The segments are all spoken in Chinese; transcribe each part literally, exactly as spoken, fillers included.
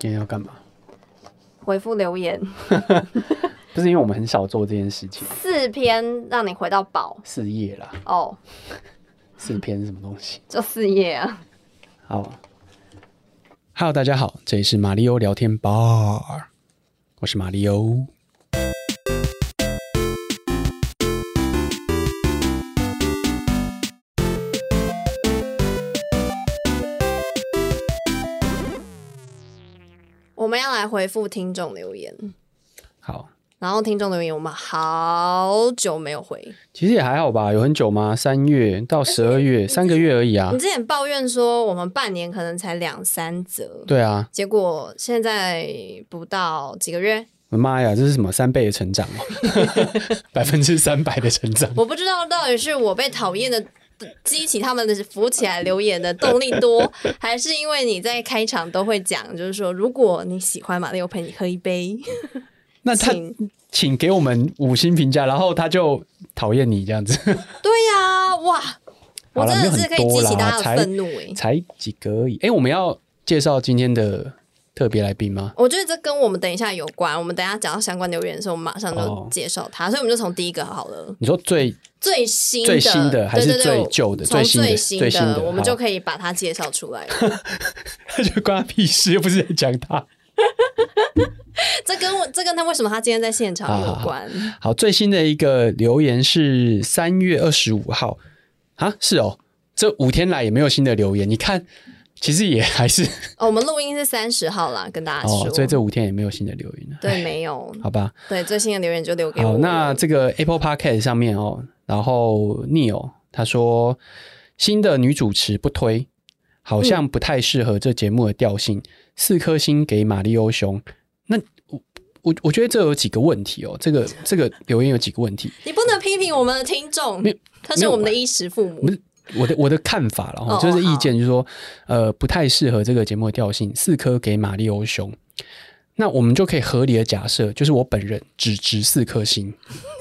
今天要干嘛？ 回复留言。 不是因为我们很少做这件事情。 四篇让你回到宝。 四页啦。 哦。Oh. 四篇是什么东西？ 就四页啊。 好。Hello， 大家好，这里是马里欧聊天 bar， 我是马里欧。 我们要来回复听众留言。 好， 然后听众留言我们好久没有回， 其实也还好吧，有很久吗？三月到十二月，三个月而已啊。 你之前抱怨说我们半年可能才两三则， 对啊， 结果现在不到几个月。 我的妈呀，这是什么三倍的成长哦，百分之三百的成长。 我不知道到底是我被讨厌的激起他们的浮起来留言的动力多，还是因为你在开场都会讲，就是说如果你喜欢马里欧陪你喝一杯， 那他 请, 请给我们五星评价，然后他就讨厌你这样子。 对呀、啊，哇，我真的是可以激起大家的愤怒哎、 欸，才几个而已。哎、欸，我们要介绍今天的特别来宾吗？ 我觉得这跟我们等一下有关，我们等一下讲到相关留言的时候，我们马上就介绍他、哦，所以我们就从第一个好了。 你说最最新的最新的还是最旧的？ 从最新的，最新的， 我们就可以把他介绍出来了。 他就关他屁事，又不是在讲他。 这跟我这跟他为什么他今天在现场有关。 好, 好, 好，最新的一个留言是三月二十五号啊，是哦，这五天来也没有新的留言，你看。其实也还是、 哦、我们录音是三十号啦，跟大家说、 哦，所以这五天也没有新的留言了。 对，没有。 好吧。 对，最新的留言就留给我。 好，那这个 Apple Podcast 上面哦，然后 Neil 他说新的女主持不推，好像不太适合这节目的调性，四、嗯、颗星给马里欧兄。那我我我觉得这有几个问题哦，这个这个留言有几个问题。 你不能批评我们的听众，他是我们的衣食父母。 我的我的看法了哈，就是意见，就是说，呃，不太适合这个节目的调性，四颗给马里欧兄。那我们就可以合理的假设，就是我本人只值四颗星。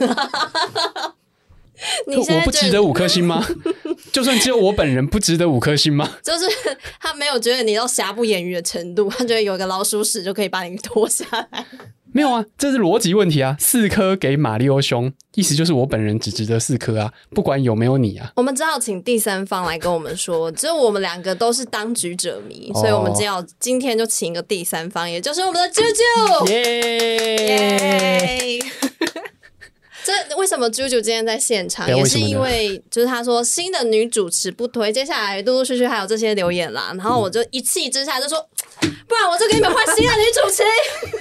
你现在我不值得五颗星吗？就算只有我本人不值得五颗星吗？ 就是他没有觉得你到瑕不掩瑜的程度，他觉得有一个老鼠屎就可以把你拖下来。 没有啊，这是逻辑问题啊！四颗给马里欧兄，意思就是我本人只值得四颗啊，不管有没有你啊。 我们只好请第三方来跟我们说，只有我们两个都是当局者迷，哦、所以我们只要今天就请一个第三方，也就是我们的啾啾。耶！这为什么啾啾今天在现场？也是因为就是他说新的女主持不推，接下来陆陆续续还有这些留言啦，然后我就一气之下就说。不然我就给你们换新的女主持，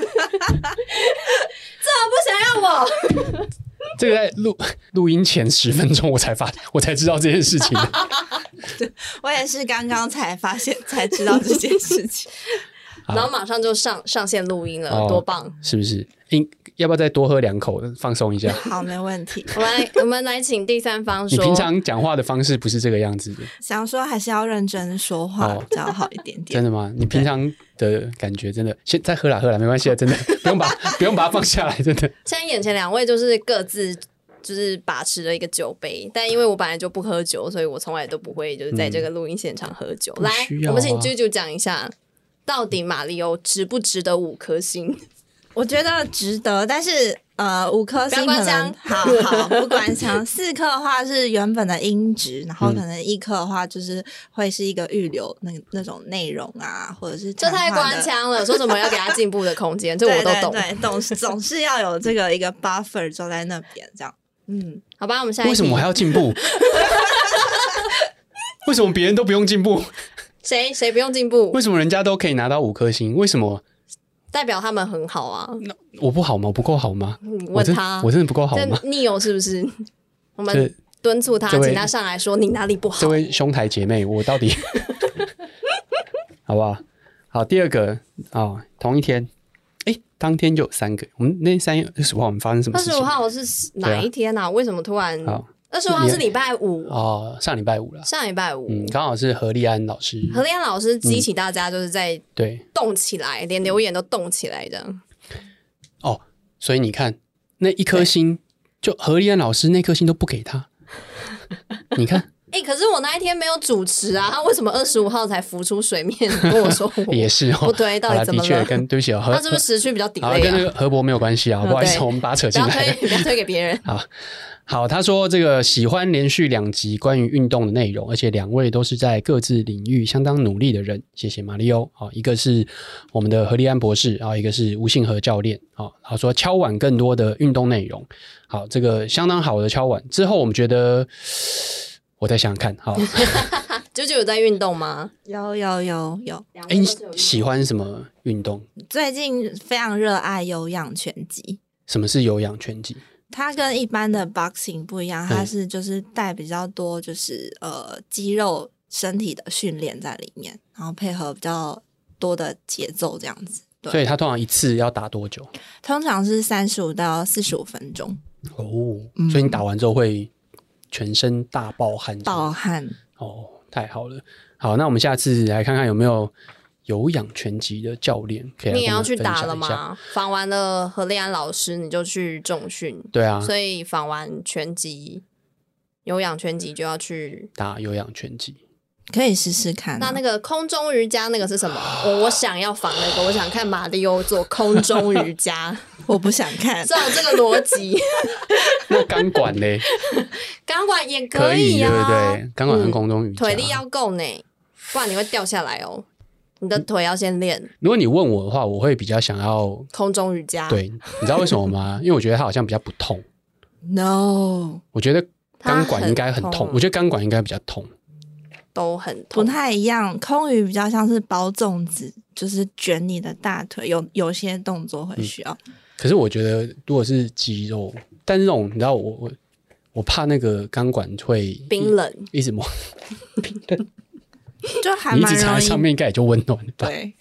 这不想要我。 这个在录录音前十分钟我才发，我才知道这件事情的。 我也是刚刚才发现，才知道这件事情， 然后马上就上上线录音了，哦、多棒！ 是不是？要不要再多喝两口，放松一下？ 好，没问题。 我们来，我们来请第三方说。 你平常讲话的方式不是这个样子的。 想说还是要认真说话比较好一点点。 真的吗？你平常的感觉真的，先再喝啦喝啦，没关系的，真的不用把不用把它放下来，真的。 现在眼前两位就是各自就是把持了一个酒杯，但因为我本来就不喝酒，所以我从来都不会就是在这个录音现场喝酒。嗯、来，我们请啾啾讲一下，到底马里欧值不值得五颗星？ 我觉得值得，但是呃，五颗星可能好好不关枪。四颗的话是原本的音质，然后可能一颗的话就是会是一个预留那那种内容啊，或者是这太官腔了。说什么要给他进步的空间，这我都懂。 对对对，总总是要有这个一个 buffer 坐在那边，这样。嗯， 好吧，我们下一题。 为什么我还要进步？为什么别人都不用进步？ 谁谁不用进步？ 为什么人家都可以拿到五颗星？为什么？ 代表他们很好啊。 那我不好吗？我不够好吗？ 问他， 我真的不够好吗？ 你有是不是？我们敦促他，请他上来说你哪里不好。 这位兄台姐妹，我到底好不好？好，第二个哦，同一天，哎，当天就有三个。我们那三月二十五号，我们发生什么事情？ 二十五号是哪一天啊？为什么突然？二十五号是礼拜五哦，上礼拜五了。 上礼拜五， 嗯，刚好是何立安老师。 何立安老师激起大家就是在对动起来，嗯、连留言都动起来这样。 哦，所以你看那一颗星，就何立安老师那颗星都不给他，你看哎、欸，可是我那一天没有主持啊，他为什么二十五号才浮出水面跟我说我也是哦， 不对，到底怎么了？ 的确跟对不起哦， 他是不是时序比较 delay 啊？ 跟那个何博没有关系啊，不好意思，我们把它扯进来， 不要推，不要推给别人。 好。好，他说这个喜欢连续两集关于运动的内容，而且两位都是在各自领域相当努力的人，谢谢马里欧。好，一个是我们的何立安博士，然后一个是吴信和教练。好，他说敲碗更多的运动内容，好，这个相当好的敲碗。之后我们觉得，我再想想看。好， 啾啾有在运动吗？ 有有有有。 哎，你喜欢什么运动？ 最近非常热爱有氧拳击。 什么是有氧拳击？ 它跟一般的 boxing 不一样，它是就是带比较多就是呃肌肉身体的训练在里面，然后配合比较多的节奏这样子。对， 所以它通常一次要打多久？ 通常是三十五到四十五分钟。 哦、嗯，所以你打完之后会全身大爆汗？ 爆汗哦，太好了。好，那我们下次来看看有没有有氧拳击的教练可以来跟我们分享一下。 你也要去打了吗？访完了何立安老师，你就去重训。 对啊， 所以访完拳击、有氧拳击就要去打有氧拳击， 可以试试看、啊。 那那个空中瑜伽那个是什么？我我想要访那个，我想看马里欧做空中瑜伽。 我不想看， 照这个逻辑。 那钢管嘞？ 钢管也可以啊， 对不对？钢管跟空中瑜伽、 嗯，腿力要够呢，不然你会掉下来哦。你的腿要先练。 如果你问我的话，我会比较想要空中瑜伽。 对，你知道为什么吗？因为我觉得它好像比较不痛。 No， 我觉得钢管应该很痛。我觉得钢管应该比较痛， 都很痛， 不太一样。空瑜比较像是包粽子，就是卷你的大腿，有有些动作会需要。 嗯、可是我觉得，如果是肌肉，但是那种你知道我，我我我怕那个钢管会冰冷， 一直摸冰冷。 就还蛮容易， 你一直插在上面应该也就温暖了吧。 对。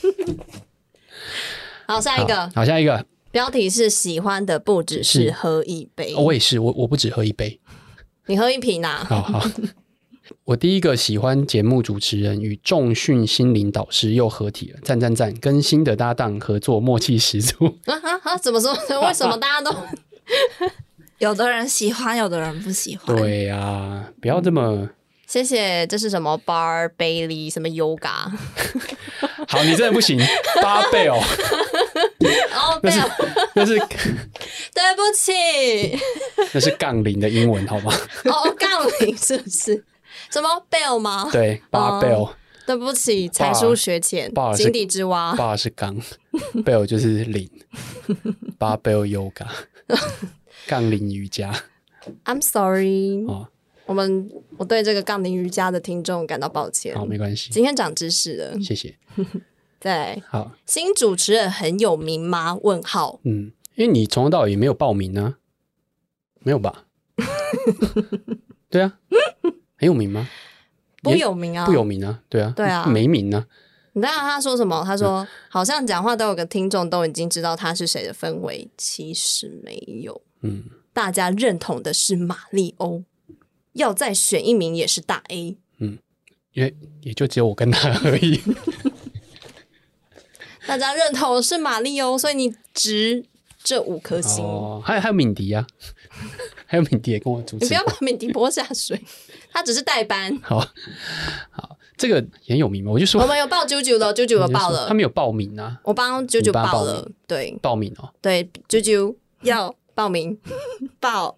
好，下一个。 好，下一个。 标题是喜欢的不只是喝一杯。 哦、我也是，我我不只喝一杯。 你喝一瓶啊？ 好好。我第一个喜欢节目主持人与重训心灵导师又合体了，赞赞赞！跟新的搭档合作，默契十足。 啊啊啊！怎么说？为什么大家都有的人喜欢，有的人不喜欢？ 对呀、啊，不要这么。 谢谢，这是什么 Bar Bailey 什么 Yoga？ 好，你真的不行 ，Bar Bell。 哦， 那是那是对不起， 那是杠铃的英文，好吗？ 哦，杠铃是不是？什么 Bell 吗？ 对 ，Bar Bell、哦。 对不起，才疏学浅，井底之蛙。 Bar 是杠 ，Bell 就是铃 ，Bar Bell Yoga， 杠铃瑜伽。 I'm sorry。 哦。 我们我对这个杠铃瑜伽的听众感到抱歉。 好，没关系。 今天长知识了， 谢谢。 再来， 好， 新主持人很有名吗？问号。 嗯，因为你从头到尾也没有报名啊，没有吧？对啊，很有名吗？ 不有名啊， 不有名啊，对啊， 对啊， 没名啊。 你知道他说什么？他说、嗯、好像讲话都有个听众都已经知道他是谁的氛围，其实没有。嗯，大家认同的是马里欧。要再选一名也是大 A， 嗯，因为也就只有我跟他而已。 大家认同是马里欧，所以你值这五颗星。 哦，还有还有敏迪啊，还有敏迪也跟我主持。 你不要把敏迪泼下水，他只是代班。 好，好，这个也很有名嘛，我就说我们有报九九的，九九有报了， 他们有报名啊， 我帮九九报了，对， 报名哦， 对，九九要报名报。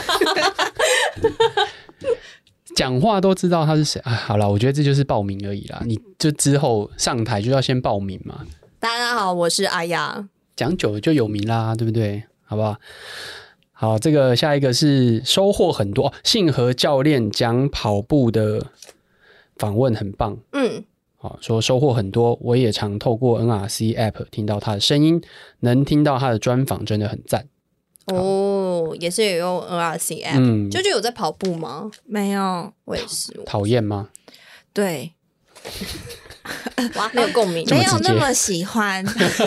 讲话都知道他是谁啊？好啦，我觉得这就是报名而已啦。你就之后上台就要先报名嘛。 大家好，我是阿雅。 讲久了就有名啦，对不对？好不好？好，这个下一个是收获很多。信和教练讲跑步的访问很棒，嗯，好，说收获很多。我也常透过 N R C App 听到他的声音，能听到他的专访，真的很赞。 哦，也是有用 N R C App，嗯，啾啾有在跑步吗？ 没有， 我也是。 讨厌吗？ 对， 哇，没有共鸣， 没有那么喜欢。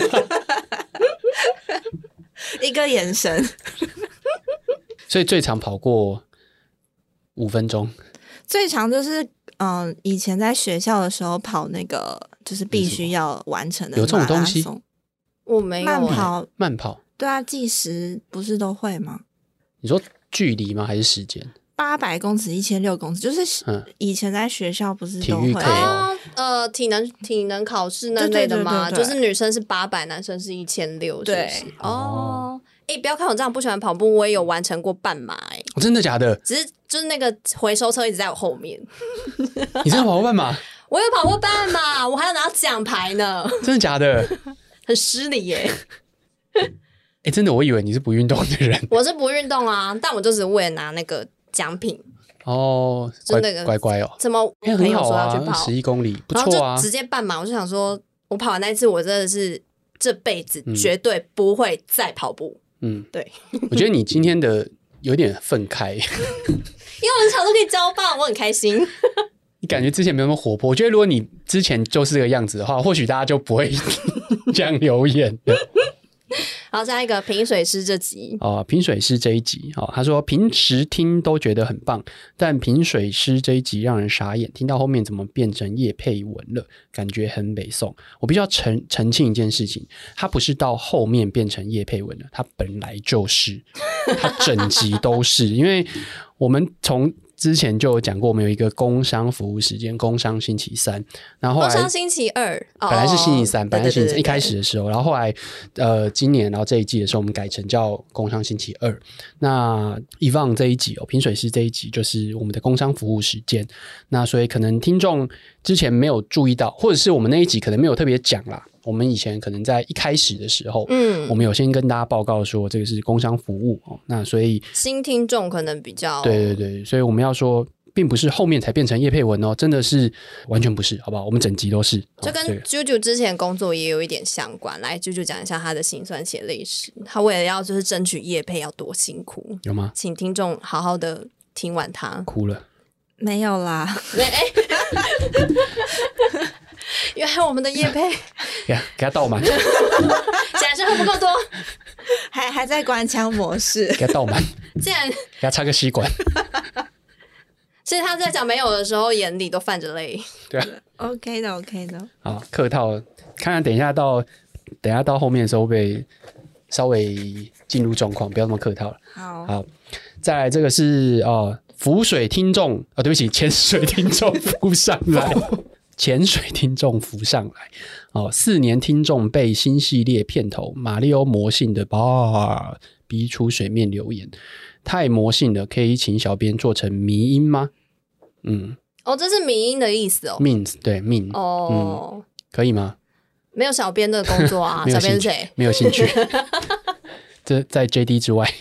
一个眼神。 所以最长跑过五分钟， 最长就是嗯、呃，以前在学校的时候跑那个，就是必须要完成的有这种东西。 我没有慢跑， 慢跑。 对啊，计时不是都会吗？ 你说距离吗？还是时间？ 八百公尺、一千六公尺，就是以前在学校不是都会啊、哦、呃体能体能考试那类的吗？就是女生是八百，男生是一千六，对哦。哎、欸，不要看我这样不喜欢跑步，我也有完成过半马哎、欸哦，真的假的？ 只是就是那个回收车一直在我后面。 你真的跑过半马？ 我有跑过半马，我还要拿奖牌呢。 真的假的？ 很失礼耶、 欸。哎、欸，真的，我以为你是不运动的人。 我是不运动啊，但我就只为了拿那个奖品。 哦， 就那个乖乖哦， 怎么朋友说要去跑十一公里，不错啊， 然后就直接半马。我就想说，我跑完那一次，我真的是这辈子绝对不会再跑步。嗯，对。 我觉得你今天的有点愤慨，因为我很常都可以交棒，我很开心。 你感觉之前没有那么活泼，我觉得如果你之前就是这个样子的话，或许大家就不会这样留言的。 然后下一个品水师这集哦，品水师这一集哦，他说平时听都觉得很棒，但品水师这一集让人傻眼，听到后面怎么变成业配文了，感觉很北宋。我必须要澄澄清一件事情，他不是到后面变成业配文了，他本来就是，他整集都是，因为我们从之前就有讲过，我们有一个工商服务时间，工商星期三，然后后来工商星期二， 本来是星期三， 哦、 本来是星期三对对对对对一开始的时候，然后后来呃今年然后这一季的时候，我们改成叫工商星期二。那以往这一集哦，品水师这一集就是我们的工商服务时间，那所以可能听众之前没有注意到，或者是我们那一集可能没有特别讲啦。我们以前可能在一开始的时候，嗯，我们有先跟大家报告说这个是工商服务哦，那所以新听众可能比较对对对，所以我们要说，并不是后面才变成业配文哦，真的是完全不是，好不好？我们整集都是， 就跟 JoJo 之前工作也有一点相关。来 ，JoJo 讲一下他的辛酸血泪史，他为了要就是争取业配要多辛苦， 有吗？ 请听众好好的听完他， 哭了。 没有啦， 原来我们的业配给他给他倒满， 显然是喝不够多， 还还在官腔模式， 给他倒满， 竟然给他插个吸管。 其实他在讲没有的时候，眼里都泛着泪。 对啊 ，OK 的 ，OK 的。 好，客套，看看等一下到等一下到后面的时候会稍微进入状况，不要那么客套了。 好， 好，再来这个是哦。浮水听众啊、哦，对不起，潜水听众浮上来，潜水听众浮上来哦。四年听众被新系列片头马里欧魔性的 bar 逼出水面留言，太魔性了，可以请小编做成迷音吗？嗯， 哦，这是迷音的意思哦 ，means 对 mean 哦、 嗯，可以吗？ 没有小编的工作啊，小编是谁？ 没有兴趣，这在 J D 之外。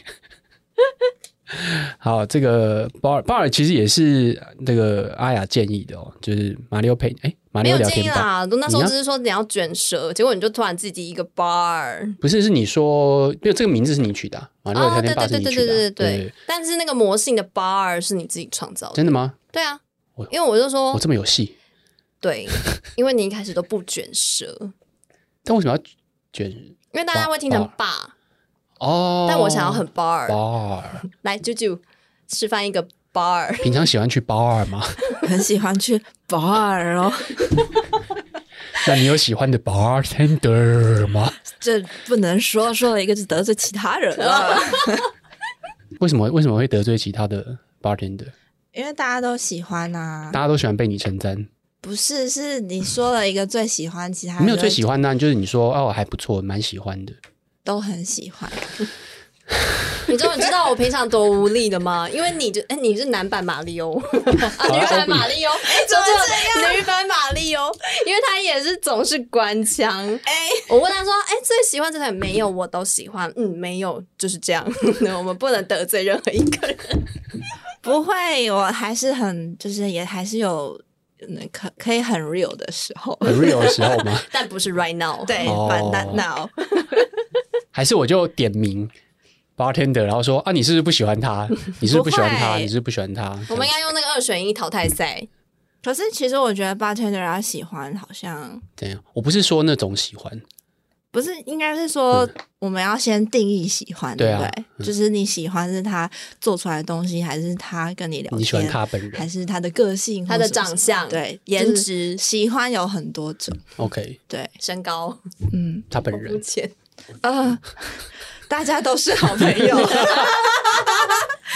好，这个鲍尔鲍尔其实也是那个阿雅建议的哦，就是马里奥配哎，马里奥聊天吧。 啦，那时候只是说你要卷舌，结果你就突然自己一个 bar， 不是，是你说，因为这个名字是你取的、啊，马里奥聊天吧是你取的、啊， 对对对对对对, 对。 但是那个魔性的 bar 是你自己创造的， 真的吗？ 对啊，因为我就说我这么有戏， 对，因为你一开始都不卷舌， 但为什么要卷？因为大家会听成 bar。 哦， 但我想要很 bar bar， 来啾啾示范一个 bar。 平常喜欢去 bar 吗？ 很喜欢去 bar 哦。 那你有喜欢的 bartender 吗？ 这不能说，说了一个就得罪其他人了。 为什么为什么会得罪其他的 bartender？ 因为大家都喜欢啊， 大家都喜欢被你称赞。 不是，是你说了一个最喜欢，其他人没有最喜欢的、啊，就是你说哦还不错，蛮喜欢的。 都很喜欢。 你终于知道我平常多无力的吗？因为你就哎，你是男版马里欧啊，女版马里欧，哎，怎么这样？女版马里欧，因为他也是总是官腔。哎，我问他说，哎，最喜欢这台没有，我都喜欢。嗯，没有，就是这样。我们不能得罪任何一个人。 不会，我还是很，就是也还是有。可可以很 real 的时候， 很 real 的时候吗？ 但不是 right now， 对 ，but not now。 还是我就点名 bartender， 然后说啊，你是不是不喜欢他？你是不是不喜欢他？你是不是不喜欢他？ 我们应该用那个二选一淘汰赛。 可是其实我觉得 bartender 他喜欢好像怎样？我不是说那种喜欢。 不是，应该是说我们要先定义喜欢， 对啊， 对不对？嗯、就是你喜欢是他做出来的东西，还是他跟你聊天？ 你喜欢他本人， 还是他的个性、 他的长相、 对颜值？ 就是、喜欢有很多种。 OK， 对， 身高， 嗯， 他本人， 呃，大家都是好朋友。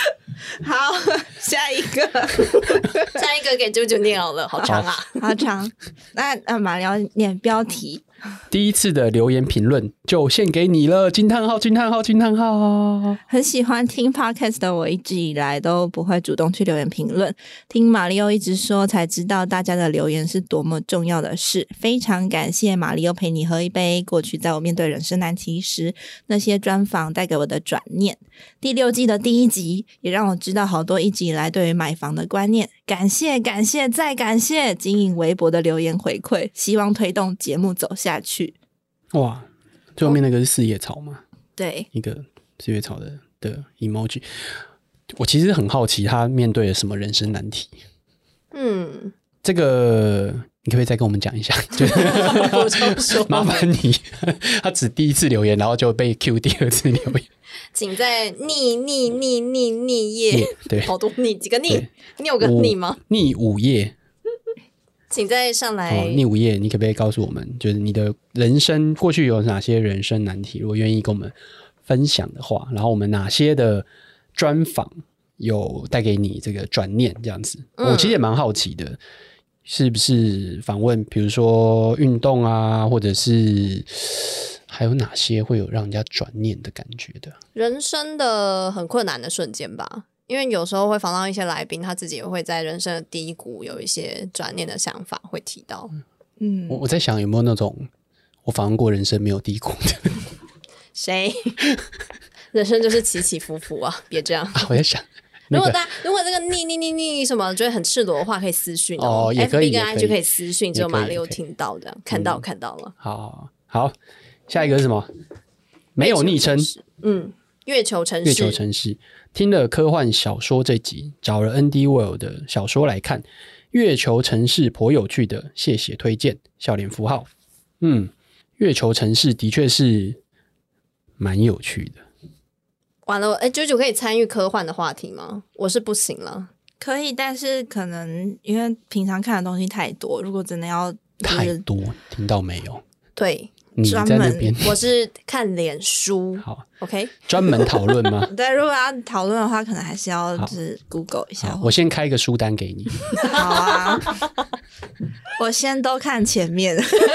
好，下一个， 下一个给啾啾念好了，好长啊， 好长。那呃，马里奥念标题。 第一次的留言评论就献给你了！惊叹号！惊叹号！惊叹号！ 很喜欢听 podcast 的我，一直以来都不会主动去留言评论。听马里奥一直说，才知道大家的留言是多么重要的事。非常感谢马里奥陪你喝一杯。过去在我面对人生难题时，那些专访带给我的转念。第六季的第一集也让我知道好多一直以来对于买房的观念。感谢感谢再感谢经营微博的留言回馈，希望推动节目走下去。 哇，最后面那个是四叶草吗？ 对， 一个四叶草的的 emoji。我其实很好奇他面对了什么人生难题。 嗯， 这个你可不可以再跟我们讲一下？ 补充说， 麻烦你，他只第一次留言，然后就被 Q 第二次留言。 请在逆逆逆逆逆页， 对， 好多逆，几个逆，你有个逆吗？ 逆五页， 请再上来。 哦，逆五页，你可不可以告诉我们，就是你的人生过去有哪些人生难题？如果愿意跟我们分享的话，然后我们哪些的专访有带给你这个转念，这样子，嗯、我其实也蛮好奇的。是不是访问比如说运动啊，或者是还有哪些会有让人家转念的感觉的人生的很困难的瞬间吧？因为有时候会访到一些来宾，他自己也会在人生的低谷有一些转念的想法会提到。 嗯， 我我在想有没有那种我访问过人生没有低谷的谁？人生就是起起伏伏啊，别这样、 啊、我在想如果大家如果这个逆逆逆逆什么觉得很赤裸的话，可以私讯哦， 哦， 也可以 F B 跟 I G 可以私讯，只有马六听到的，看到、 嗯、 看到了。 好好，下一个是什么？没有昵称， 嗯，月球城市， 月球城市。听了科幻小说这集，找了 N D World 的小说来看，月球城市颇有趣的，谢谢推荐，笑脸符号。嗯，月球城市的确是蛮有趣的。 完了，哎，九九可以参与科幻的话题吗？我是不行了。 可以，但是可能因为平常看的东西太多，如果真的要、就是、 太多，听到没有？ 对， 你在那边， 我是看脸书。 好 ，OK， 专门讨论吗？ 对，如果要讨论的话，可能还是要就是 Google 一下。 我先开一个书单给你。 好啊，我先都看前面，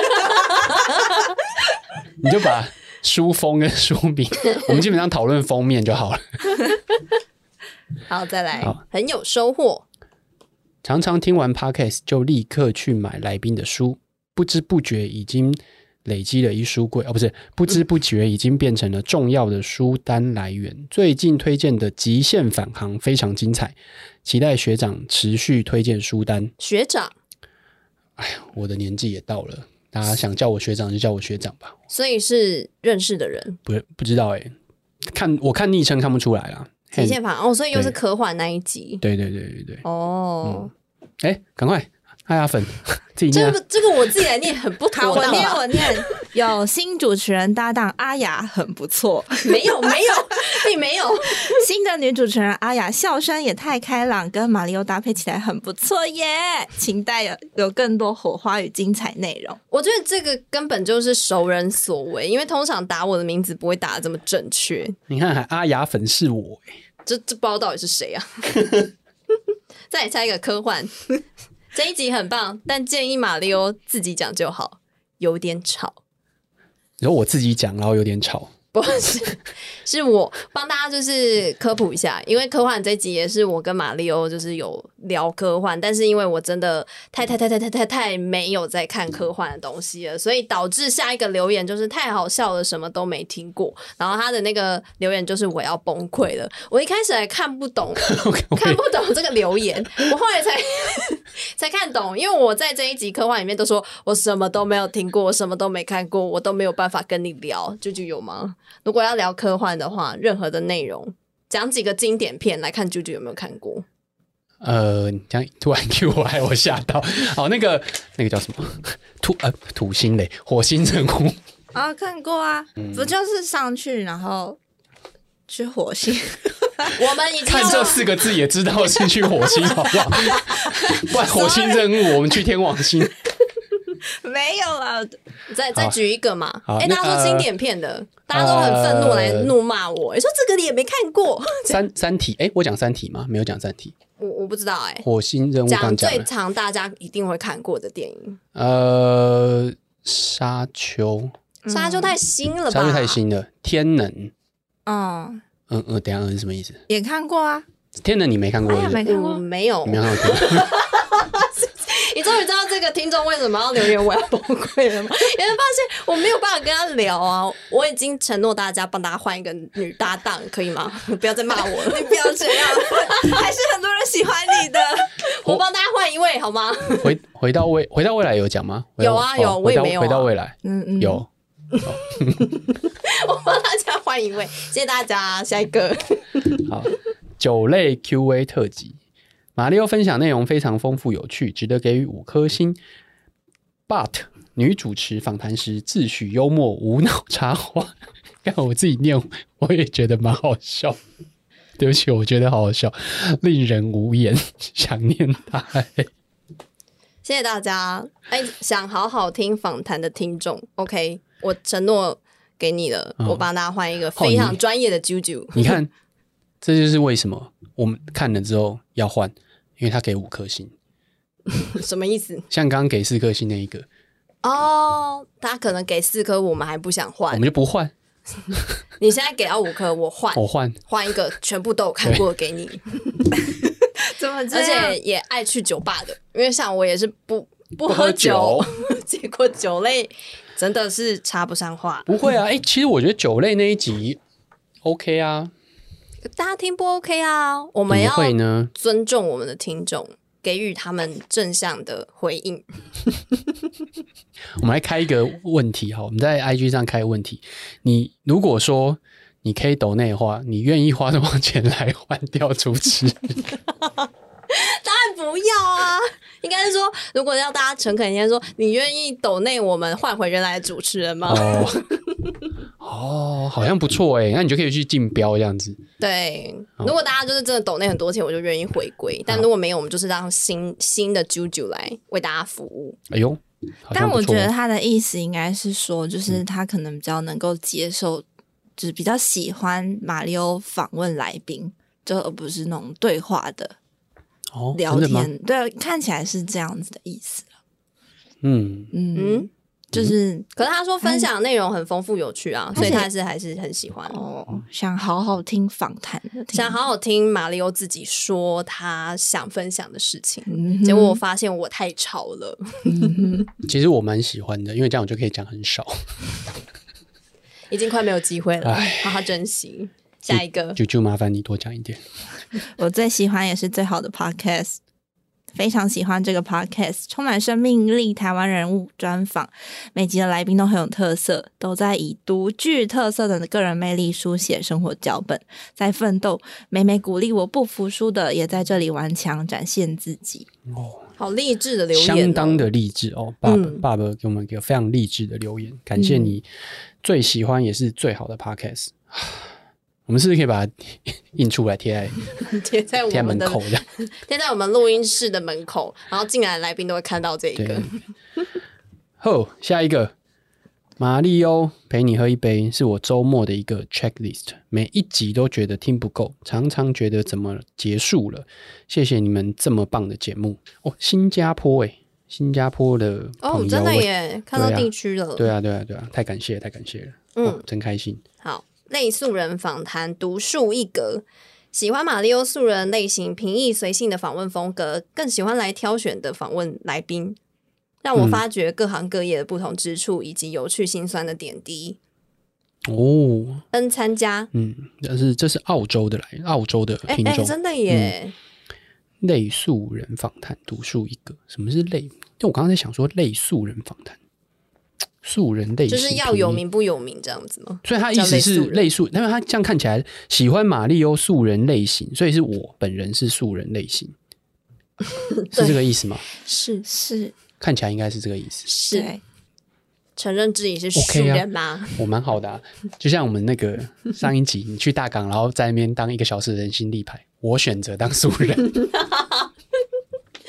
你就把书封跟书名，我们基本上讨论封面就好了。 好，再来，很有收获。 常常听完 podcast 就立刻去买来宾的书，不知不觉已经累积了一书柜哦，不是，不知不觉已经变成了重要的书单来源。最近推荐的《极限返航》非常精彩，期待学长持续推荐书单。 学长， 哎呀，我的年纪也到了，大家想叫我学长就叫我学长吧。 所以是认识的人？ 不不知道哎、欸，看我看昵称看不出来啦。 极限返航哦，所以又是科幻那一集。 对对对对对。 哦， 哎、嗯，赶快！阿雅粉自己念、啊， 这个这个我自己来念很不妥当。 我念我念，有新主持人搭档阿雅很不错， 没有没有并没有。 新的女主持人阿雅笑声也太开朗，跟马里奥搭配起来很不错耶，期待有有更多火花与精彩内容。 我觉得这个根本就是熟人所为，因为通常打我的名字不会打得这么正确。 你看，还阿雅粉是我哎， 这这不知道到底是谁啊？再来猜一个科幻。这一集很棒，但建议马里欧自己讲就好，有点吵。 你说我自己讲，然后有点吵？ 不是，是我帮大家就是科普一下，因为科幻这一集也是我跟马里欧就是有聊科幻，但是因为我真的太太太太太太太没有在看科幻的东西了，所以导致下一个留言就是太好笑了，什么都没听过。然后他的那个留言就是我要崩溃了，我一开始还看不懂看不懂这个留言，我后来才才看懂，因为我在这一集科幻里面都说我什么都没有听过，我什么都没看过，我都没有办法跟你聊。啾啾有吗？如果要聊科幻的话，任何的内容讲几个经典片来看，啾啾有没有看过？ 呃，你这样突然 Q 我，害我吓到。哦，那个那个叫什么土呃土星嘞，火星任务啊，看过啊、嗯，不就是上去然后去火星？ 我们已经看这四个字也知道是去火星，好不好？不然火星任务我们去天王星。 没有啦， 再再举一个嘛。哎、欸， 那大家说经典片的，呃、大家都很愤怒来怒骂我。你、呃、说这个你也没看过？ 三三体，哎、欸，我讲三体吗？没有讲三体。 我我不知道哎、欸。 火星任务刚讲最常大家一定会看过的电影， 呃，沙丘。 沙丘太新了吧？ 沙丘太新了。天能， 嗯嗯嗯，等一下是什么意思？ 也看过啊。 天能你没看过是不是？ 哎、没看过， 嗯、没有， 你没有看过。 你终于知道这个听众为什么要留言我要崩溃了吗？因为发现我没有办法跟他聊啊！我已经承诺大家帮大家换一个女搭档，可以吗？不要再骂我了， 你不要这样，还是很多人喜欢你的。 我帮大家换一位好吗？ 回回到未回到未来有讲吗？ 有啊有， 哦、 我也没有、啊。 回到未来， 嗯嗯， 有。 我帮大家换一位，谢谢大家。下一个， 好，酒类 Q A 特辑。马里奥分享内容非常丰富有趣，值得给予五颗星。But 女主持访谈时自诩幽默无脑插话，看我自己念我也觉得蛮好笑。对不起，我觉得好好笑，令人无言，想念他。 谢谢大家。哎，想好好听访谈的听众 ，OK， 我承诺给你了，哦、我帮大家换一个非常专业的啾啾。 你, 你看，这就是为什么我们看了之后要换。因为他给五颗星， 什么意思？ 像刚刚给四颗星那一个哦，他可能给四颗，我们还不想换， 我们就不换。 你现在给到五颗，我换， 我换换一个全部都有看过给你。 怎么这样？ 而且也爱去酒吧的，因为像我也是不不喝酒，喝酒结果酒类真的是插不上话。 不会啊，哎、欸，其实我觉得酒类那一集 OK 啊。 大家听不 OK 啊？我们要尊重我们的听众，给予他们正向的回应。 我们来开一个问题哈，我们在 I G 上开问题。你如果说你可以抖内的话，你愿意花多少钱来换掉主持？ 当然不要啊！应该是说，如果要大家诚恳一点说，你愿意抖内我们换回原来的主持人吗？ 哦哦，好像不错哎，那你就可以去竞标这样子。 对，如果大家就是真的抖内很多钱，我就愿意回归；但如果没有，我们就是让新新的啾啾来为大家服务。 哎呦， 但我觉得他的意思应该是说，就是他可能比较能够接受，就是比较喜欢马里奥访问来宾，就而不是那种对话的聊天。哦、对，看起来是这样子的意思。 嗯嗯。嗯就是、嗯， 可是他说分享内容很丰富有趣啊，所以他是还是很喜欢哦。想好好听访谈的， 想好好听马里奥自己说他想分享的事情，嗯、结果我发现我太吵了。 嗯、 其实我蛮喜欢的，因为这样我就可以讲很少。 已经快没有机会了，好好珍惜。下一个， 就就麻烦你多讲一点。 我最喜欢也是最好的 podcast。非常喜欢这个 podcast， 充满生命力，台湾人物专访，每集的来宾都很有特色，都在以独具特色的个人魅力书写生活脚本，在奋斗，每每鼓励我不服输的，也在这里顽强展现自己。 哦， 好励志的留言、 哦，相当的励志哦。爸爸、嗯、爸爸给我们一个非常励志的留言，感谢你最喜欢也是最好的 podcast。我们是不是可以把它印出来贴在贴在我们的门口这样， 贴在我们录音室的门口，然后进来的来宾都会看到这一个。 好，下一个，马里欧陪你喝一杯是我周末的一个 checklist， 每一集都觉得听不够，常常觉得怎么结束了。谢谢你们这么棒的节目哦，新加坡哎、欸，新加坡的朋友哦，真的耶，看到地区了， 对啊，对啊，对啊，太感谢，太感谢了，嗯、哦，真开心。 好。类素人访谈独树一格，喜欢马里欧素人类型平易随性的访问风格，更喜欢来挑选的访问来宾，让我发掘各行各业的不同之处、嗯、以及有趣心酸的点滴。 哦， 恩参加， 嗯，但是这是澳洲的来，澳洲的听众， 哎、欸欸，真的耶。 嗯、类素人访谈独树一格，什么是类？就我刚刚在想说类素人访谈。素人类型就是要有名不有名这样子吗？ 所以他意思是类素，因为他这样看起来喜欢马里欧素人类型，所以是我本人是素人类型，是这个意思吗？ 是是， 看起来应该是这个意思。 是，承认自己是素人吗？ Okay 啊、我蛮好的、啊，就像我们那个上一集，你去大港，然后在那边当一个小时的人形立牌，我选择当素人。 大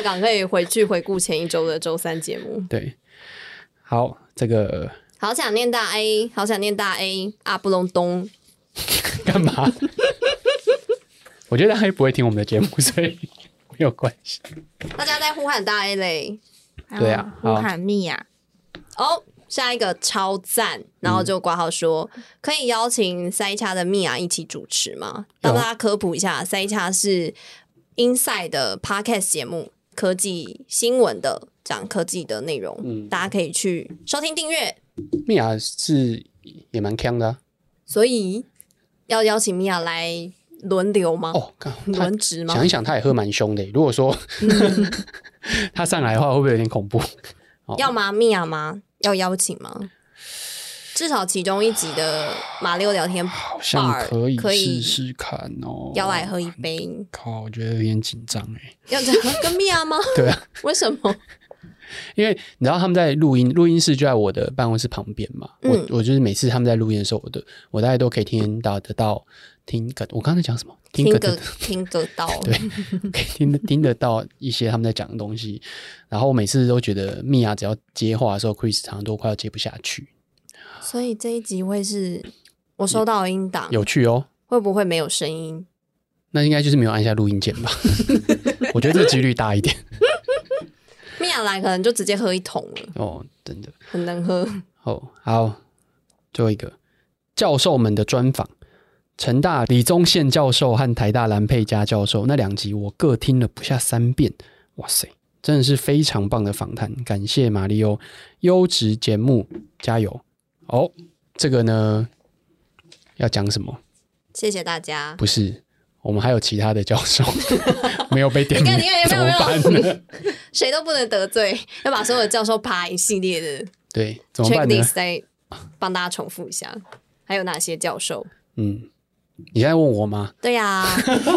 下岗可以回去回顾前一周的周三节目。 对，好，这个好想念大 A， 好想念大 A， 啊不隆咚， 干嘛？我觉得大 A 不会听我们的节目，所以没有关系。 大家在呼喊大 A 嘞， 对啊， 呼喊蜜啊！ 哦，下一个超赞，然后就挂号说、嗯、可以邀请塞恰的蜜啊一起主持吗？帮大家科普一下，塞恰是 Inside 的 Podcast 节目，科技新闻的，讲科技的内容、嗯，大家可以去收听订阅。 蜜啊是也蛮强的、啊， 所以要邀请蜜啊来轮流吗？ 哦， 轮值吗？ 想一想，他也喝蛮凶的。如果说、嗯、他上来的话，会不会有点恐怖？哦、 要吗？蜜啊吗？要邀请吗？至少其中一集的马六聊天 bar 好像可以试试看哦， 邀来喝一杯。 靠，我觉得有点紧张哎。 要这样跟蜜啊吗？ 对啊， 为什么？ 因为你知道他们在录音，录音室就在我的办公室旁边嘛。嗯、我我就是每次他们在录音的时候，我的我大概都可以听到得到听个。我刚才讲什么？听个听得到， 对，可以听听得到一些他们在讲的东西。然后我每次都觉得蜜啊，只要接话的时候 ，Chris 常常都快要接不下去。 所以这一集会是我收到的音档， 有趣哦。 会不会没有声音？ 那应该就是没有按下录音键吧？我觉得这个几率大一点。 蜜啊来可能就直接喝一桶了哦，真的很能喝哦。好，最后一个教授们的专访，成大李宗宪教授和台大蓝佩嘉教授那两集我各听了不下三遍，哇塞，真的是非常棒的访谈，感谢马力欧，优质节目，加油哦。这个呢要讲什么？ 谢谢大家。 不是，我们还有其他的教授没有被点名， 你看你看怎么办呢？ 谁都不能得罪，要把所有的教授爬一系列的对，怎么办呢？ checklist 再帮大家重复一下，还有哪些教授？ 嗯，你现在问我吗？ 对呀、啊，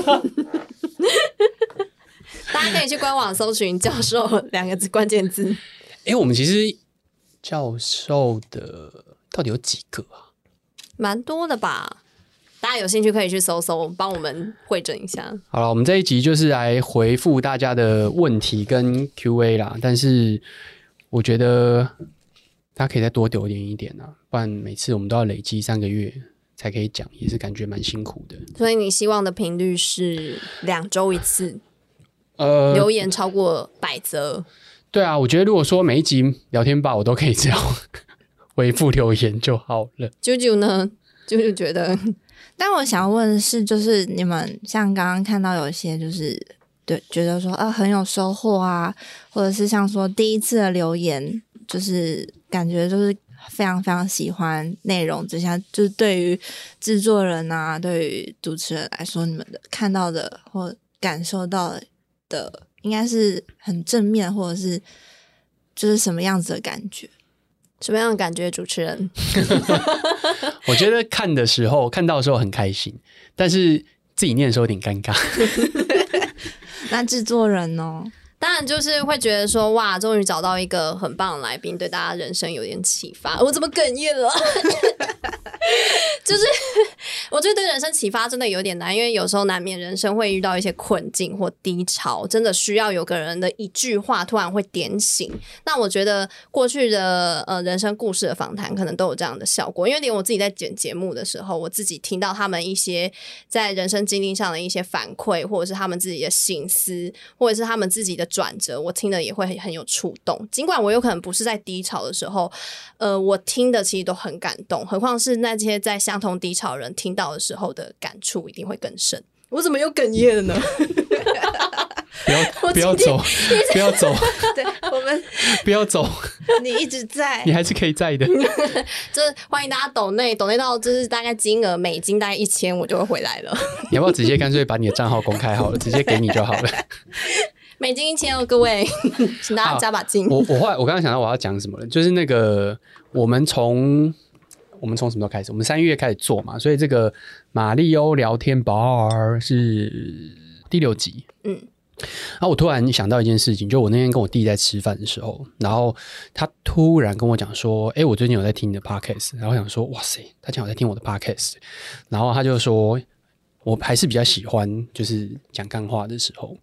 大家可以去官网搜寻“教授”两个字关键字。 哎、欸，我们其实教授的到底有几个啊？ 蛮多的吧。大家有兴趣可以去搜搜，帮我们汇整一下。 好了，我们这一集就是来回复大家的问题跟 Q A 啦，但是我觉得大家可以再多留言一点啊，不然每次我们都要累积三个月才可以讲，也是感觉蛮辛苦的。 所以你希望的频率是两周一次， 呃， 留言超过百则。 对啊，我觉得如果说每一集聊天吧，我都可以这样回复留言就好了。 啾啾呢？啾啾觉得。 但我想问的是，就是你们像刚刚看到有一些就是对觉得说啊很有收获啊，或者是像说第一次的留言，就是感觉就是非常非常喜欢内容之下，就是对于制作人啊，对于主持人来说，你们的看到的或感受到的，应该是很正面，或者是就是什么样子的感觉？ 什么样的感觉？主持人我觉得看的时候看到的时候很开心，但是自己念的时候有点尴尬。 那制作人呢？ 当然就是会觉得说，哇，终于找到一个很棒的来宾，对大家人生有点启发。我怎么哽咽了？就是我觉得对人生启发真的有点难，因为有时候难免人生会遇到一些困境或低潮，真的需要有个人的一句话突然会点醒。那我觉得过去的呃人生故事的访谈可能都有这样的效果，因为连我自己在剪节目的时候，我自己听到他们一些在人生经历上的一些反馈，或者是他们自己的省思，或者是他们自己的转折，我听的也会很有触动。尽管我有可能不是在低潮的时候，呃，我听的其实都很感动，何况是那些在相同低潮人听到的时候的感触一定会更深。我怎么又哽咽了呢？ 不要不要走，不要走， 对，我们不要走， 你一直在， 你还是可以在的。 就是欢迎大家抖内抖内到，就是大概金额美金大概一千，我就会回来了。 你要不要直接干脆把你的账号公开好了，直接给你就好了。 美金一千哦，各位，请大家加把劲。 我我后来我刚刚想到我要讲什么了，就是那个我们从我们从什么时候开始？我们三月开始做嘛，所以这个马力欧聊天 bar 是第六集。嗯，然后我突然想到一件事情，就我那天跟我弟在吃饭的时候，然后他突然跟我讲说：“哎，我最近有在听你的 podcast。”然后我想说：“哇塞，他竟然有在听我的 podcast。”然后他就说：“我还是比较喜欢就是讲干话的时候。”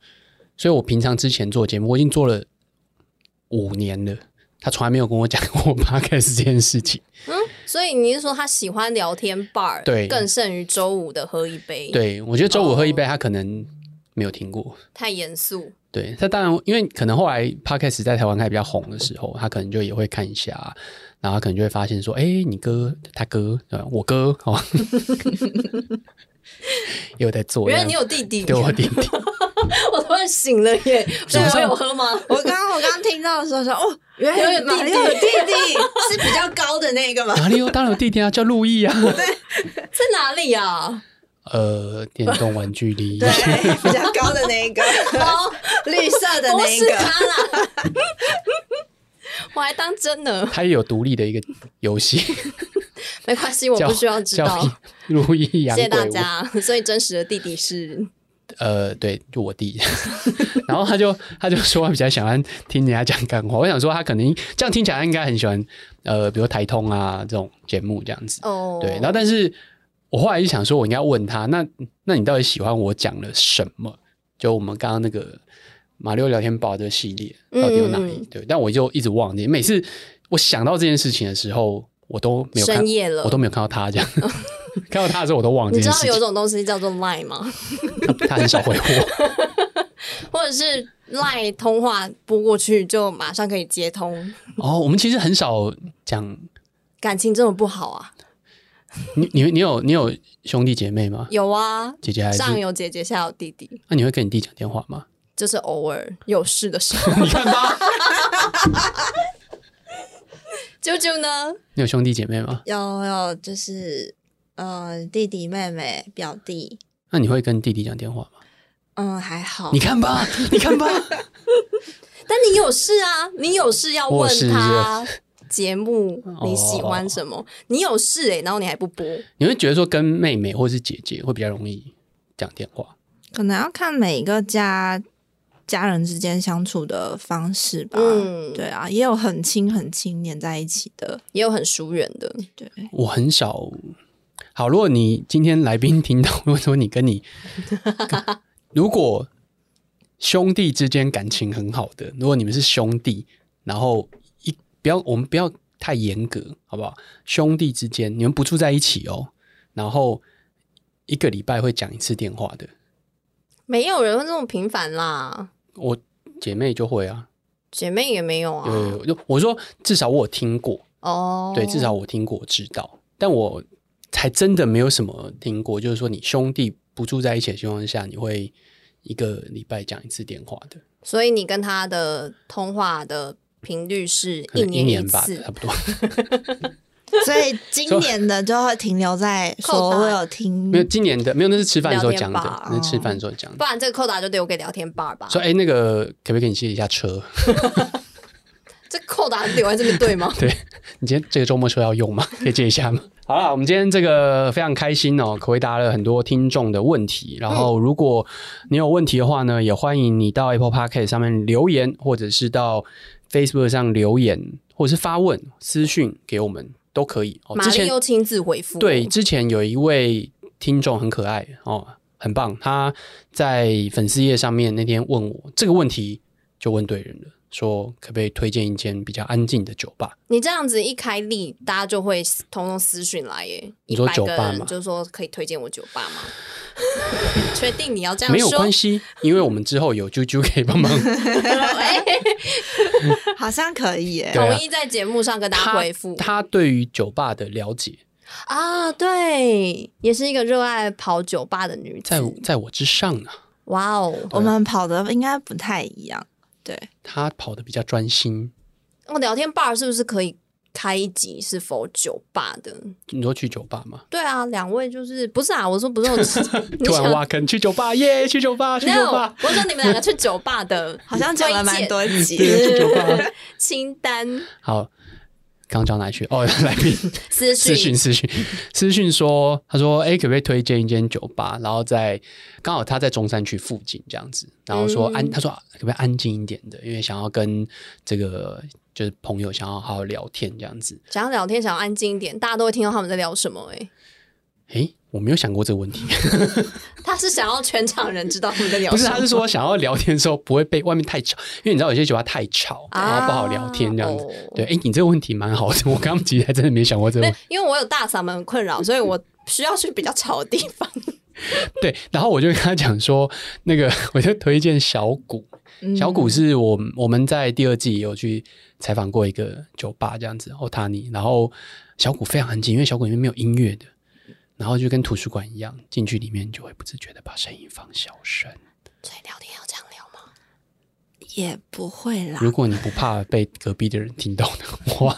所以我平常之前做节目，我已经做了五年了，他从来没有跟我讲过 podcast 这件事情。 嗯，所以你是说他喜欢聊天 bar， 对， 更胜于周五的喝一杯？ 对，我觉得周五喝一杯，他可能没有听过， 太严肃。 对，他当然，因为可能后来 podcast 在台湾开始比较红的时候，他可能就也会看一下，然后他可能就会发现说，哎，你哥，他哥，我哥，哦，也有在做。 原来你有弟弟， 对，我弟弟。 我突然醒了耶！所以我有喝吗？ 我刚刚我刚刚听到的时候说，哦，原来马里奥有弟弟，是比较高的那个吗？ 马里奥当然有弟弟啊，叫路易啊。 对， 在哪里啊？ 呃，电动玩具里， 对，比较高的那个，哦，绿色的那个， 他啦。我还当真呢。 他也有独立的一个游戏， 没关系，我不需要知道。 路易养鬼屋， 谢谢大家。所以真实的弟弟是。 呃，对，就我弟，然后他就他就说他比较喜欢听人家讲干话。我想说他可能这样听起来应该很喜欢，呃，比如台通啊这种节目这样子。哦，对，然后但是我后来就想说，我应该问他，那那你到底喜欢我讲了什么？就我们刚刚那个马六聊天宝的系列到底有哪里？嗯嗯对，但我就一直忘记。每次我想到这件事情的时候，我都没有看， 深夜了， 我都没有看到他这样。看到他的时候我都忘记。 你知道有种东西叫做 Line 吗？ 他, 他很少回我， 或者是 Line 通话拨过去就马上可以接通。 哦，我们其实很少讲感情这么不好啊。 你你你有你有兄弟姐妹吗？ 有啊， 姐姐还是上有姐姐，下有弟弟。 那你会跟你弟讲电话吗？ 就是偶尔有事的时候。 你看吧。 啾啾呢？ 你有兄弟姐妹吗？ 有有，就是呃弟弟妹妹表弟。 那你会跟弟弟讲电话吗？ 嗯，还好。 你看吧，你看吧。 但你有事啊，你有事要问他节目你喜欢什么？哦、你有事哎、欸，然后你还不播， 你会觉得说跟妹妹或是姐姐会比较容易讲电话？ 可能要看每一个家家人之间相处的方式吧。嗯，对啊，也有很亲很亲黏在一起的， 也有很疏远的。 对， 我很少。好，如果你今天来宾听到，如果说你跟你如果兄弟之间感情很好的，如果你们是兄弟，然后一不要我们不要太严格，好不好？兄弟之间你们不住在一起哦，然后一个礼拜会讲一次电话的， 没有人会这么频繁啦。 我姐妹就会啊， 姐妹也没有啊。 对，我说至少我有听过哦， 对，至少我听过我知道，但我才真的没有什么听过，就是说你兄弟不住在一起的情况下，你会一个礼拜讲一次电话的。 所以你跟他的通话的频率是一年一次，一年吧， 差不多。 所以今年的就会停留在说我有听， 没有今年的没有，那是吃饭的时候讲的，那是吃饭的时候讲的。 不然这个扣打就留给聊天 bar 吧。 说哎、欸，那个可不可以给你借一下车？ 这扣打留在这边对吗？ 对，你今天这个周末车要用吗？可以借一下吗？好啦，我们今天这个非常开心哦，回答了很多听众的问题。然后，如果你有问题的话呢，也欢迎你到 Apple Podcast 上面留言，或者是到 Facebook 上留言，或者是发问、私讯给我们都可以。哦、 马力又亲自回复。 对，之前有一位听众很可爱哦，很棒，他在粉丝页上面那天问我这个问题，就问对人了。说可不可以推荐一间比较安静的酒吧？ 你这样子一开立，大家就会通通私讯来耶。 你说酒吧吗？ 就是说可以推荐我酒吧吗？确定你要这样说？ 没有关系，因为我们之后有啾啾可以帮忙。 好像可以耶， 统一在节目上跟大家回复他。他对于酒吧的了解啊，对，也是一个热爱跑酒吧的女子， 在在我之上呢。 哇哦， 我们跑的应该不太一样。对， 他跑得比较专心。 我聊天 bar 是不是可以开一集是否酒吧的？ 你说去酒吧吗？ 对啊，两位就是不是啊？我说不是我突然挖坑去酒吧耶， yeah, 去酒吧去酒吧。 No, 我说你们两个去酒吧的， 好像讲了蛮多集去酒吧清单。 好。刚讲哪去？哦，来宾私讯私讯私讯私讯说，他说：“哎，可不可以推荐一间酒吧？然后在刚好他在中山区附近这样子，然后说安，嗯、他说可不可以安静一点的，因为想要跟这个就是朋友想要好好聊天这样子， 想要聊天，想要安静一点，大家都会听到他们在聊什么、欸？哎， 哎， 我没有想过这个问题。 他是想要全场人知道我们在聊什么？ 不是，他是说想要聊天的时候不会被外面太吵，因为你知道有些酒吧太吵， 啊、 然后不好聊天这样子。 哦、 对，哎，你这个问题蛮好的，我刚刚其实还真的没想过这个问题。 因为我有大嗓门困扰，所以我需要去比较吵的地方。 对，然后我就跟他讲说，那个我就推荐小谷。小谷是我我们在第二季有去采访过一个酒吧这样子 Otani， 然后小谷非常安静，因为小谷里面没有音乐的，然后就跟图书馆一样，进去里面就会不自觉的把声音放小声。 所以聊天要这样聊吗？ 也不会啦。 如果你不怕被隔壁的人听到的话。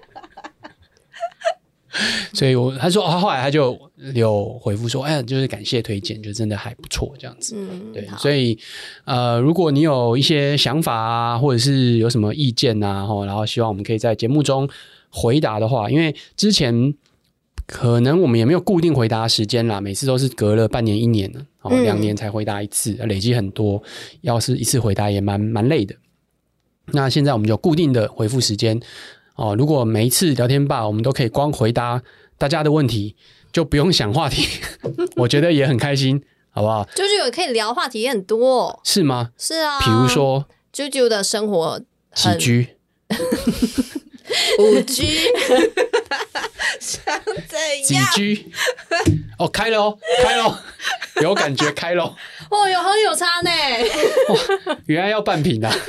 所以我他说、哦、后来他就有回复说，哎，就是感谢推荐，就真的还不错这样子。嗯，对，所以呃，如果你有一些想法啊，或者是有什么意见啊，然后希望我们可以在节目中回答的话，因为之前可能我们也没有固定回答时间啦，每次都是隔了半年、一年哦，两年才回答一次，累积很多，要是一次回答也蛮蛮累的。那现在我们有固定的回复时间。哦，如果每一次聊天吧我们都可以光回答大家的问题，就不用想话题，我觉得也很开心，好不好？ 啾啾可以聊话题也很多，是吗？ 是啊， 比如说啾啾的生活几居五 G 像怎样？ 几居哦，开了哦，开了哦，有感觉开了哦，有喝有差呢、 哦，原来要半瓶啊！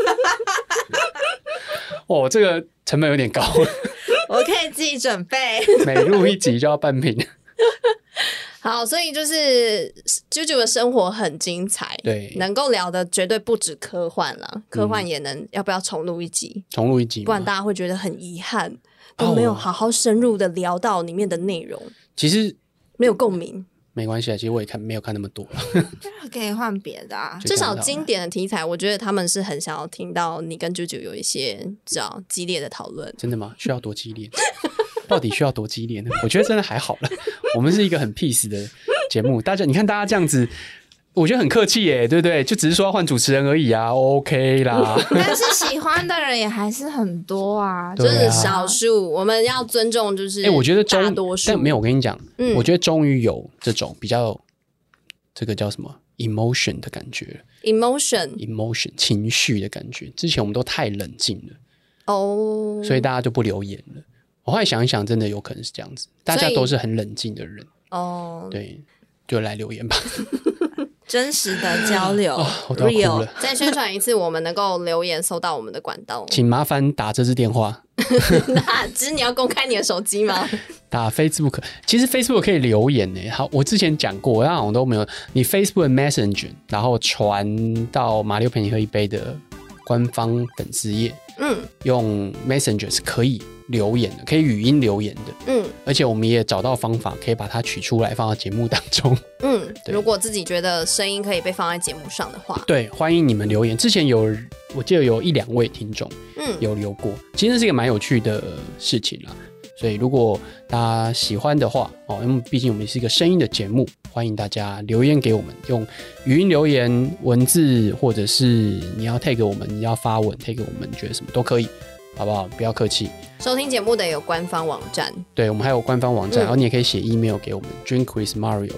哦，这个成本有点高， 我可以自己准备， 每录一集就要半瓶。 好，所以就是啾啾的生活很精彩， 对， 能够聊的绝对不止科幻了，科幻也能、嗯、要不要重录一集？ 重录一集， 不然大家会觉得很遗憾，都没有好好深入的聊到里面的内容， 其实没有共鸣。 没关系啊，其实我也看没有看那么多可以换别的啊。 至少经典的题材，我觉得他们是很想要听到你跟啾啾有一些知道激烈的讨论。 真的吗？需要多激烈？到底需要多激烈呢？我觉得真的还好了。我们是一个很 peace 的节目，大家你看大家这样子。我觉得很客气耶，对不对？就只是说要换主持人而已啊 ，OK 啦。 但是喜欢的人也还是很多啊， 就是少数，我们要尊重，就是哎、 欸，我觉得大多数， 但没有，我跟你讲、 嗯， 我觉得终于有这种比较这个叫什么 emotion 的感觉 ，emotion emotion 情绪的感觉。之前我们都太冷静了哦， oh, 所以大家就不留言了。我后来想一想，真的有可能是这样子，大家都是很冷静的人哦， oh. 对，就来留言吧。 真实的交流、 哦、我都要哭了。 再宣传一次，我们能够留言收到我们的管道， 请麻烦打这支电话。 那只是你要公开你的手机吗？ 打 Facebook， 其实 Facebook 可以留言耶。好，我之前讲过，但好像都没有。你 Facebook Messenger， 然后传到马六陪你喝一杯的官方粉丝页，嗯，用 Messenger 是可以留言的，可以语音留言的，嗯，而且我们也找到方法可以把它取出来放到节目当中， 嗯，如果自己觉得声音可以被放在节目上的话， 对，欢迎你们留言。之前有我记得有一两位听众，嗯，有留过，其实是一个蛮有趣的事情啦。所以如果大家喜欢的话，哦，因为毕竟我们是一个声音的节目，欢迎大家留言给我们，用语音留言、文字，或者是你要 tag 我们，你要发文 tag 我们，觉得什么都可以，好不好？不要客气。 收听节目的有官方网站， 对，我们还有官方网站，嗯、然后你也可以写 email 给我们 drinkwithmario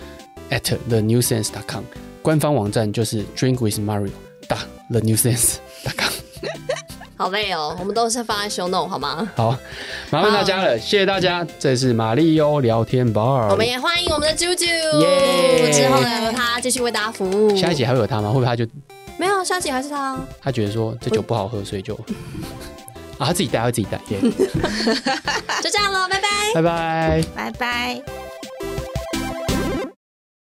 at the new sense dot com， 官方网站就是 drinkwithmario dot the new sense dot com。 好累哦，我们都是放在 show note 好吗？ 好，麻烦大家了，谢谢大家。这是马里欧聊天 bar， 我们也欢迎我们的啾啾，耶！之后呢，由他继续为大家服务。 下一集还会有他吗？会不会他就没有？下一集还是他。 他觉得说这酒不好喝，所以就啊，他自己带，他自己带，耶。 就这样了，拜拜， 拜拜， 拜拜。